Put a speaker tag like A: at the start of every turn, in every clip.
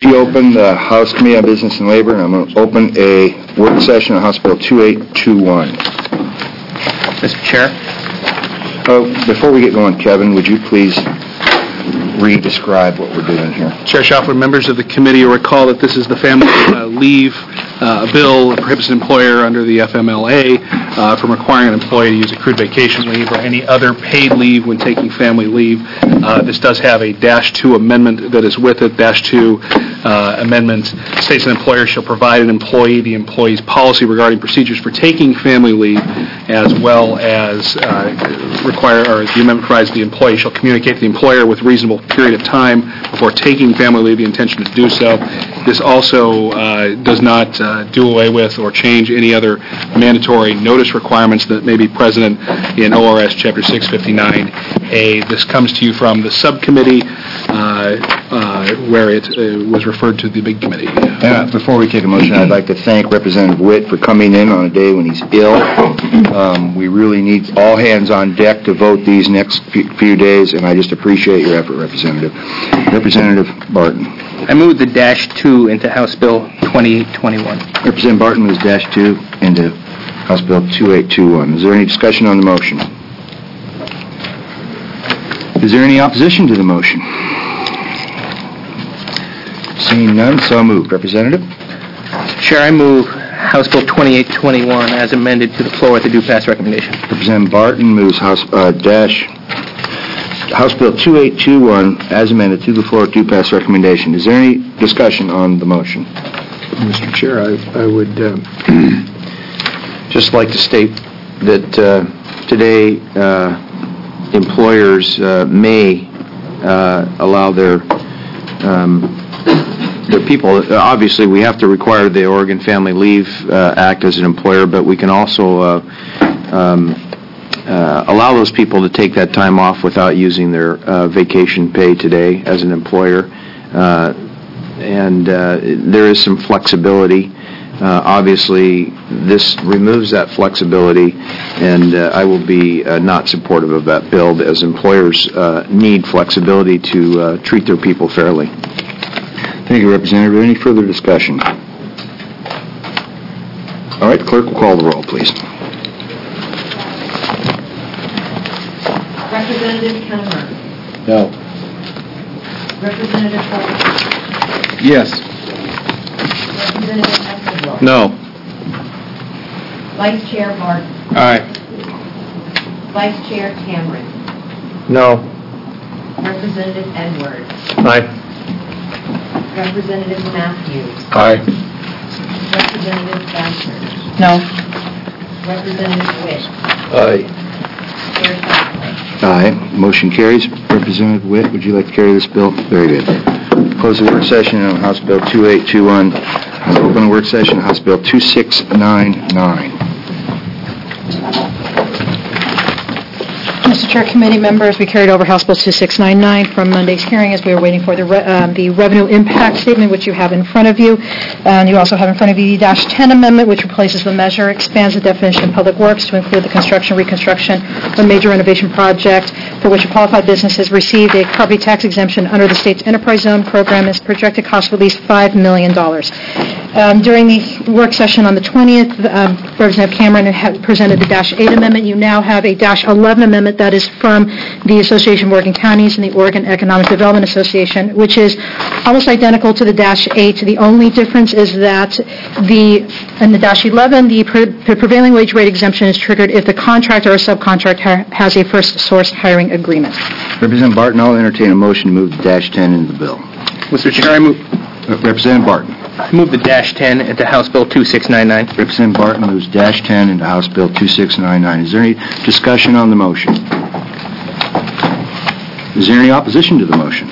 A: Reopen the House Committee on Business and Labor, and I'm going to open a work session on House Bill 2821.
B: Mr. Chair?
A: Before we get going, Kevin, would you please re-describe what we're doing here?
C: Chair Schauffele, members of the committee will recall that this is the family leave bill that prohibits an employer under the FMLA from requiring an employee to use accrued vacation leave or any other paid leave when taking family leave. This does have a -2 amendment that is with it. -2 amendment states an employer shall provide an employee the employee's policy regarding procedures for taking family leave, as well as the amendment provides the employee shall communicate to the employer with reasonable period of time before taking family leave the intention to do so. This also does not do away with or change any other mandatory notice requirements that may be present in ORS Chapter 659A. This comes to you from the subcommittee where it was referred to the big committee.
A: Before we take a motion, I'd like to thank Representative Witt for coming in on a day when he's ill. We really need all hands on deck to vote these next few days, and I just appreciate your effort, Representative. Representative Barton.
B: I move the -2 into House Bill 2821.
A: Representative Barton moves -2 into House Bill 2821. Is there any discussion on the motion? Is there any opposition to the motion? Seeing none, so moved. Representative?
B: Chair, I move House Bill 2821 as amended to the floor with the due pass recommendation.
A: Representative Barton moves House Bill 2821 as amended to the floor with due pass recommendation. Is there any discussion on the motion?
D: Mr. Chair, I would just like to state that today employers may allow their people. Obviously, we have to require the Oregon Family Leave Act as an employer, but we can also allow those people to take that time off without using their vacation pay today as an employer. And there is some flexibility. Obviously, this removes that flexibility, and I will be not supportive of that bill, as employers need flexibility to treat their people fairly.
A: Thank you, Representative. Any further discussion? All right, clerk will call the roll, please.
E: Representative Kennemer.
A: No.
E: Representative Bolton.
D: Yes.
E: Representative Esquivel.
D: No.
E: Vice Chair Barton.
D: Aye.
E: Vice Chair Cameron.
D: No.
E: Representative Edwards.
D: Aye.
E: Representative Matthews.
D: Aye.
E: Representative Bassett.
F: No.
E: Representative Witt.
D: Aye.
E: Chair Schauffele.
A: Aye. Motion carries. Representative Witt, would you like to carry this bill? Very good. Close the work session on House Bill 2821. Open the work session on House Bill 2699.
F: Mr. Chair, committee members, we carried over House Bill 2699 from Monday's hearing as we were waiting for the revenue impact statement, which you have in front of you. And you also have in front of you the -10 amendment, which replaces the measure, expands the definition of public works to include the construction, reconstruction, or major renovation project for which a qualified business has received a property tax exemption under the state's enterprise zone program is projected cost of at least $5 million. During the work session on the 20th, Representative Cameron had presented the -8 amendment. You now have a -11 amendment that is from the Association of Oregon Counties and the Oregon Economic Development Association, which is almost identical to the -8. The only difference is that in the -11, the prevailing wage rate exemption is triggered if the contractor or subcontractor has a first source hiring agreement.
A: Representative Barton, I'll entertain a motion to move the -10 into the bill.
B: Mr. Chair, I move
A: Representative Barton.
B: the -10 into House Bill 2699.
A: Representative Barton moves -10 into House Bill 2699. Is there any discussion on the motion? Is there any opposition to the motion?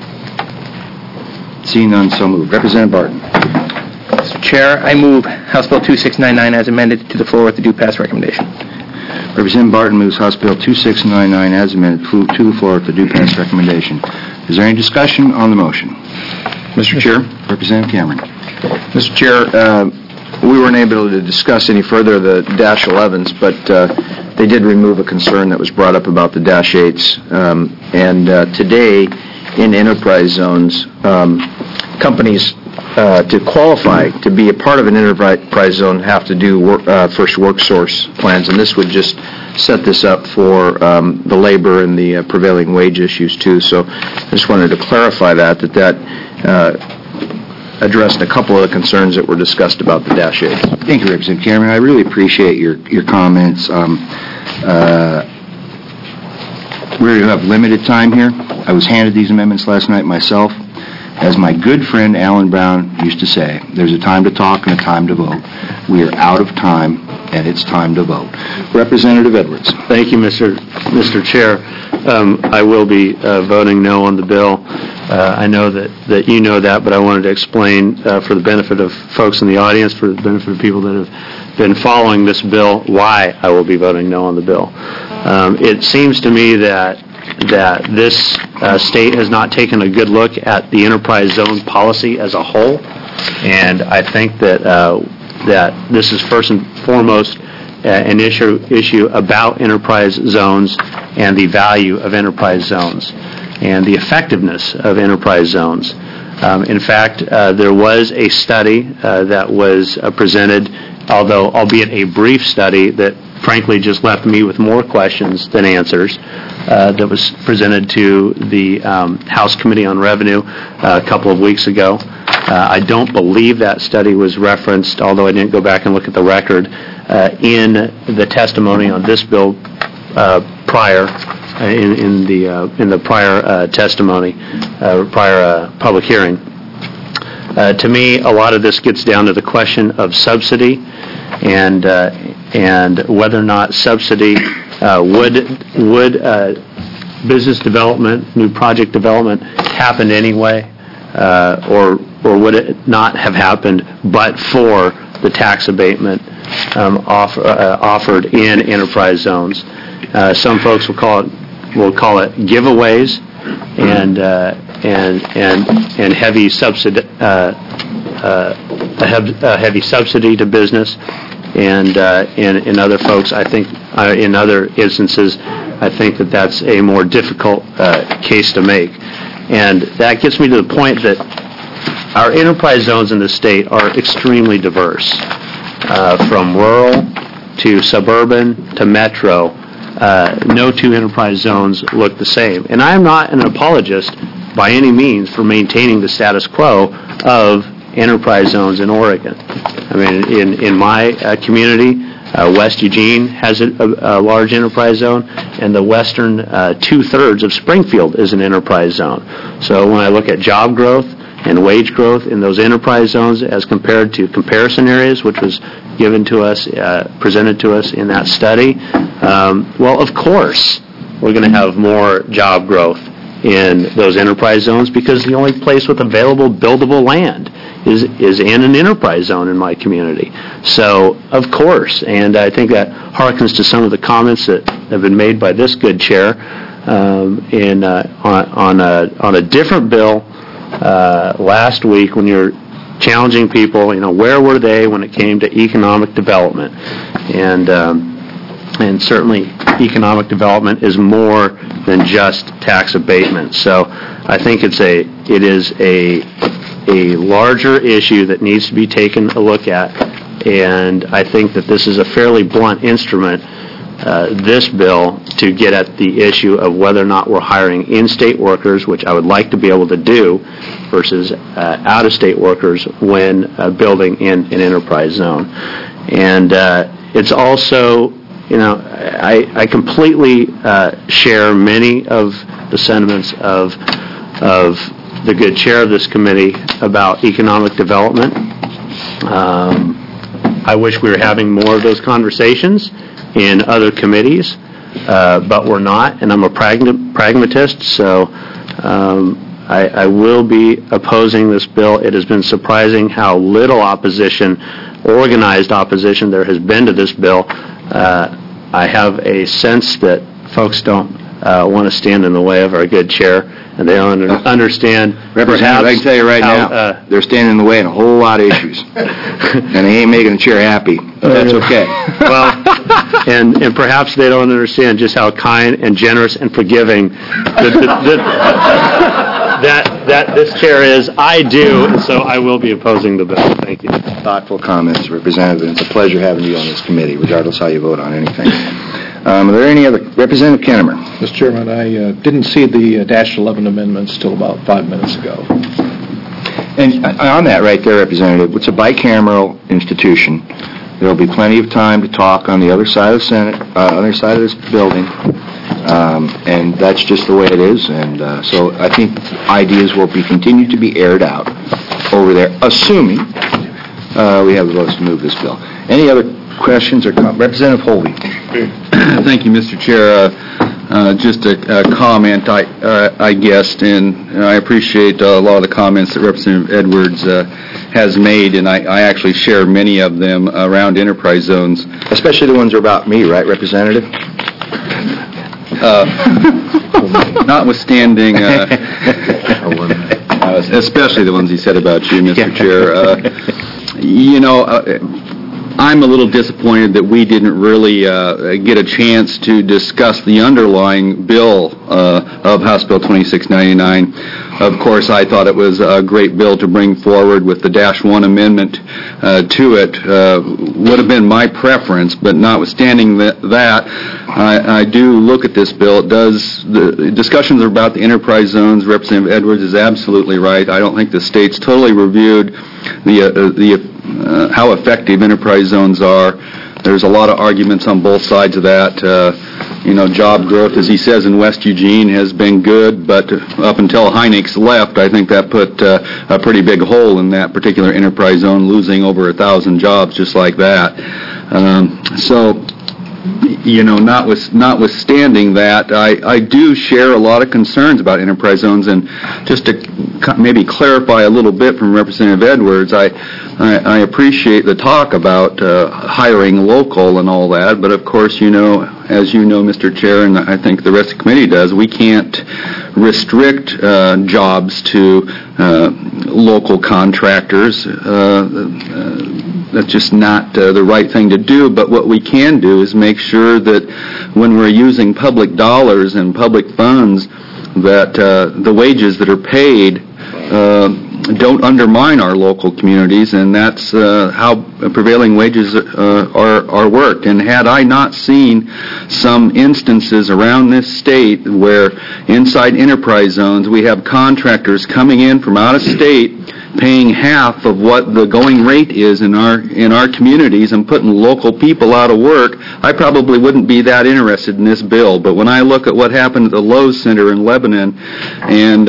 A: Seeing none, so moved. Representative Barton.
B: Mr. Chair, I move House Bill 2699 as amended to the floor with the due pass recommendation.
A: Representative Barton moves House Bill 2699 as amended to the floor with the due pass recommendation. Is there any discussion on the motion?
D: Mr. Chair.
A: Representative Cameron.
D: Mr. Chair, we weren't able to discuss any further the -11s, but they did remove a concern that was brought up about the -8s. And today, in enterprise zones, companies to qualify to be a part of an enterprise zone have to do first work source plans, and this would just set this up for the labor and the prevailing wage issues too. So I just wanted to clarify that addressed a couple of the concerns that were discussed about the Dash 8.
A: Thank you, Representative Cameron. I really appreciate your comments. We're going to have limited time here. I was handed these amendments last night myself. As my good friend Alan Brown used to say, there's a time to talk and a time to vote. We are out of time, and it's time to vote. Representative Edwards.
G: Thank you, Mr. Chair. I will be voting no on the bill. I know that you know that, but I wanted to explain for the benefit of folks in the audience, for the benefit of people that have been following this bill, why I will be voting no on the bill. It seems to me that this state has not taken a good look at the enterprise zone policy as a whole, and I think that this is first and foremost an issue about enterprise zones and the value of enterprise zones and the effectiveness of enterprise zones. In fact, there was a study that was presented, albeit a brief study, that frankly just left me with more questions than answers, that was presented to the House Committee on Revenue a couple of weeks ago. I don't believe that study was referenced, although I didn't go back and look at the record, in the testimony on this bill prior, in the prior testimony, prior public hearing. To me, a lot of this gets down to the question of subsidy and whether or not subsidy would business development, new project development happen anyway, or would it not have happened but for the tax abatement offered in enterprise zones? Some folks will call it giveaways and heavy heavy subsidy to business, and in other folks, I think in other instances, I think that that's a more difficult case to make, and that gets me to the point that our enterprise zones in the state are extremely diverse, from rural to suburban to metro. No two enterprise zones look the same. And I'm not an apologist by any means for maintaining the status quo of enterprise zones in Oregon. I mean, in my community, West Eugene has a large enterprise zone, and the western two-thirds of Springfield is an enterprise zone. So when I look at job growth and wage growth in those enterprise zones as compared to comparison areas, which was given to us, presented to us in that study, well, of course, we're going to have more job growth in those enterprise zones because the only place with available buildable land is in an enterprise zone in my community. So, of course, and I think that harkens to some of the comments that have been made by this good chair on a different bill last week when you're challenging people, where were they when it came to economic development? And certainly economic development is more than just tax abatement. So I think it is a larger issue that needs to be taken a look at, and I think that this is a fairly blunt instrument, this bill, to get at the issue of whether or not we're hiring in-state workers, which I would like to be able to do, versus out-of-state workers when building in an enterprise zone. And it's also, I completely share many of the sentiments of the good chair of this committee about economic development. I wish we were having more of those conversations in other committees, but we're not, and I'm a pragmatist, so I will be opposing this bill. It has been surprising how little opposition, organized opposition, there has been to this bill. I have a sense that folks don't want to stand in the way of our good chair, and they don't understand.
A: Representative, I can tell you right now, they're standing in the way in a whole lot of issues, and they ain't making the chair happy. But that's okay.
G: Well, and perhaps they don't understand just how kind and generous and forgiving this chair is, I do, and so I will be opposing the bill. Thank you.
A: Thoughtful comments, Representative. It's a pleasure having you on this committee, regardless how you vote on anything. Are there any other? Representative Kennemer.
H: Mr. Chairman, I didn't see the Dash 11 amendments till about 5 minutes ago.
A: And on that right there, Representative, it's a bicameral institution. There will be plenty of time to talk on the other side of the Senate, other side of this building, and that's just the way it is. And so I think ideas will be continued to be aired out over there, assuming we have the votes to move this bill. Any other questions or comments? Representative Holby.
I: Thank you, Mr. Chair. Just a comment, I guessed, and I appreciate a lot of the comments that Representative Edwards has made, and I actually share many of them around enterprise zones.
A: Especially the ones that are about me, right, Representative?
I: Notwithstanding, especially the ones he said about you, Mr. Chair. I'm a little disappointed that we didn't really get a chance to discuss the underlying bill of House Bill 2699. Of course, I thought it was a great bill to bring forward with the Dash 1 amendment to it. Would have been my preference, but notwithstanding that, I do look at this bill. The discussions about the enterprise zones. Representative Edwards is absolutely right. I don't think the state's totally reviewed how effective enterprise zones are. There's a lot of arguments on both sides of that. Job growth, as he says, in West Eugene has been good, but up until Hynix left, I think that put a pretty big hole in that particular enterprise zone, losing over 1,000 jobs just like that. Notwithstanding that, I do share a lot of concerns about enterprise zones, and just to maybe clarify a little bit from Representative Edwards, I appreciate the talk about hiring local and all that, but of course, as you know, Mr. Chair, and I think the rest of the committee does, we can't restrict jobs to local contractors. That's just not the right thing to do, but what we can do is make sure that when we're using public dollars and public funds, that the wages that are paid don't undermine our local communities, and that's how prevailing wages are worked. And had I not seen some instances around this state where inside enterprise zones we have contractors coming in from out of state paying half of what the going rate is in our communities and putting local people out of work, I probably wouldn't be that interested in this bill. But when I look at what happened at the Lowe's Center in Lebanon, and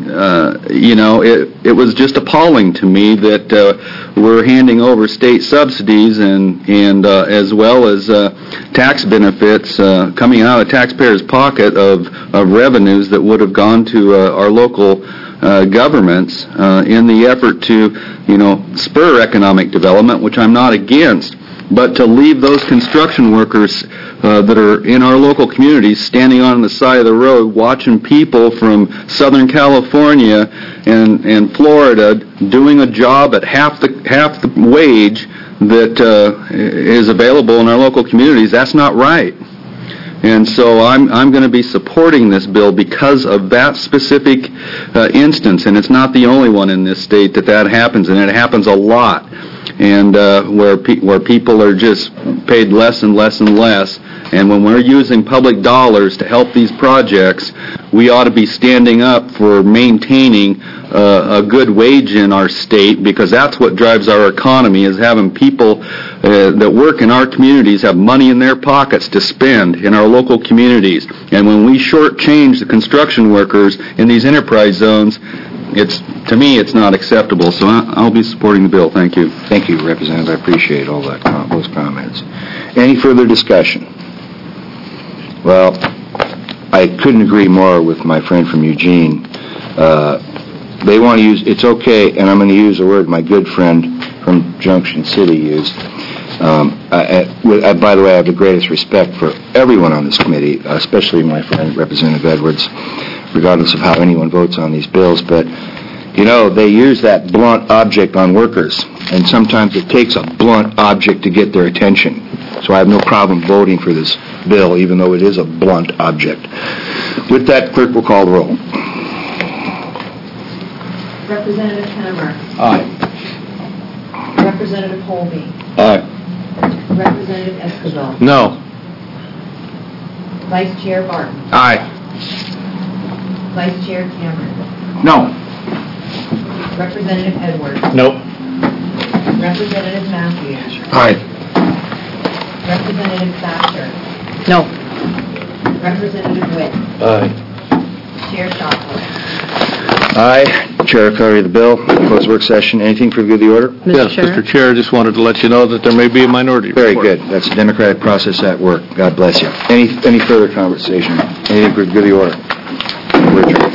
I: it was just appalling to me that we're handing over state subsidies and as well as tax benefits coming out of taxpayers' pocket of revenues that would have gone to our local governments in the effort to, spur economic development, which I'm not against, but to leave those construction workers that are in our local communities standing on the side of the road watching people from Southern California and Florida doing a job at half the wage that is available in our local communities. That's not right. And so I'm going to be supporting this bill because of that specific instance, and it's not the only one in this state that happens, and it happens a lot, and where people are just paid less and less and less. And when we're using public dollars to help these projects, we ought to be standing up for maintaining a good wage in our state, because that's what drives our economy, is having people that work in our communities have money in their pockets to spend in our local communities. And when we shortchange the construction workers in these enterprise zones, to me, it's not acceptable. So I'll be supporting the bill. Thank you.
A: Thank you, Representative. I appreciate all those comments. Any further discussion? Well, I couldn't agree more with my friend from Eugene. They want to use, it's okay, and I'm going to use a word my good friend from Junction City used. By the way, I have the greatest respect for everyone on this committee, especially my friend Representative Edwards, regardless of how anyone votes on these bills. But, they use that blunt object on workers, and sometimes it takes a blunt object to get their attention. So I have no problem voting for this bill, even though it is a blunt object. With that, clerk will call the roll.
E: Representative Pennemark.
H: Aye.
E: Representative Holby.
I: Aye.
E: Representative Escobar.
G: No.
E: Vice Chair Barton.
B: Aye.
E: Vice Chair Cameron.
A: No.
E: Representative Edwards.
G: Nope.
E: Representative Matthews.
A: Aye.
E: Representative Thatcher.
F: No.
E: Representative Witt.
G: Aye.
E: Chair Shopwood.
A: Aye. Chair, carry the bill. Close work session. Anything for the good of the order?
G: Yes, Mr. Chair, just wanted to let you know that there may be a minority
A: Very
G: report.
A: good. That's a democratic process at work. God bless you. Any further conversation? Anything for the good of the order? We're adjourned.